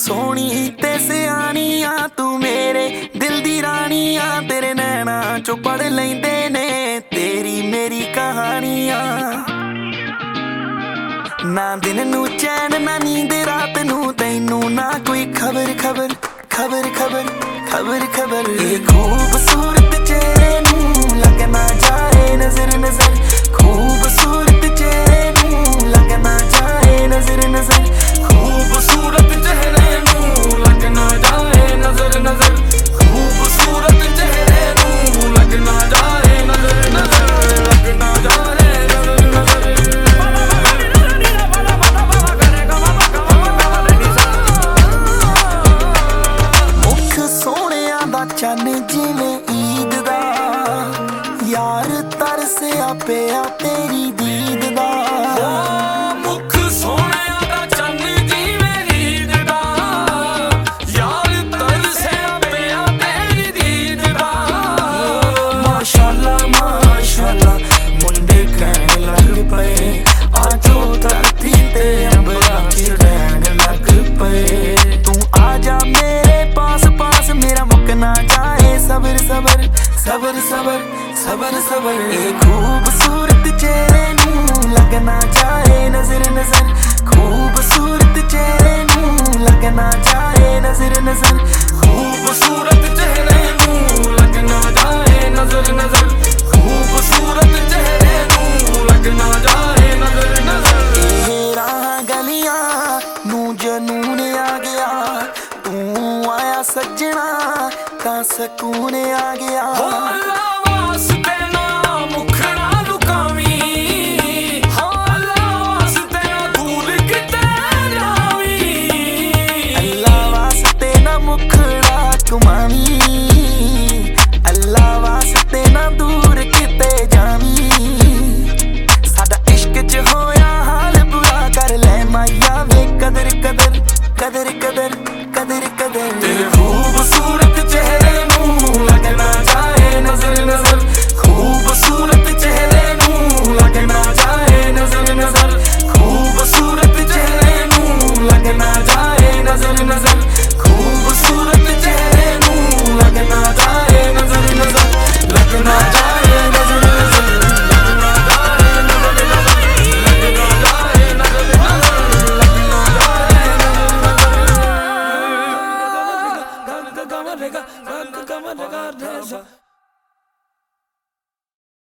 सोहनी ते सियानी आ, तू मेरे दिल दी रानी आ। तेरे नैना चो पढ़ लैंदे ने तेरी मेरी कहानियां। ना दिन नू चैन ना नींद रात नू तैनू ना कोई खबर खबर खबर खबर खबर खबर। ये खूबसूरत चेहरे नू लगना जाए नजर नजर, खूबसूरत चेहरे नू लगना जाए नजर नजर, खूबसूरत चेहरे नू लगना जाए नजर नजर, खूबसूरत चेहरे नू लगना जाए नजर नजर, लगना जाए नजर नजर। मुख सोहणिया दा चन्न जिवें ईद दा, यार तरसिया पिया तेरी दीद दा। मुख सोहणिया दा चन्न जिवें ईद दा, यार तरसिया पिया तेरी दीद दा। माशाअल्लाह माशाअल्लाह मुंडे कहण लग पए, आजो धरती ते अंबरा च रहण लग पए। तू आजा मेरे पास पास मेरा मुक ना जाए सबर सबर सबर सबर सबर सबर। ये खूबसूरत चेहरे नू लगना जाए नजर नजर, खूबसूरत चेहरे नू लगना जाए नजर नजर, खूबसूरत चेहरे नू लगना जाए नजर नजर, खूबसूरत चेहरे नू लगना जाए नजर नजर। राह गलियां नू जनून आ गया, तू आया सजना ता सकून आ गया। कदर कदर कदर कदर तेरे खूबसूरत चेहरे नू लगना जाए नजर नजर, खूबसूरत चेहरे नू लगना जाए नजर नजर, खूबसूरत चेहरे नू लगना जाए नजर नजर, खूबसूरत चेहरे नू लगना जाए नजर नजर, लगना जाए नजर नजर, लगना जाए नजर नजर, लगना जाए नजर नजर, लगना जाए नजर नजर।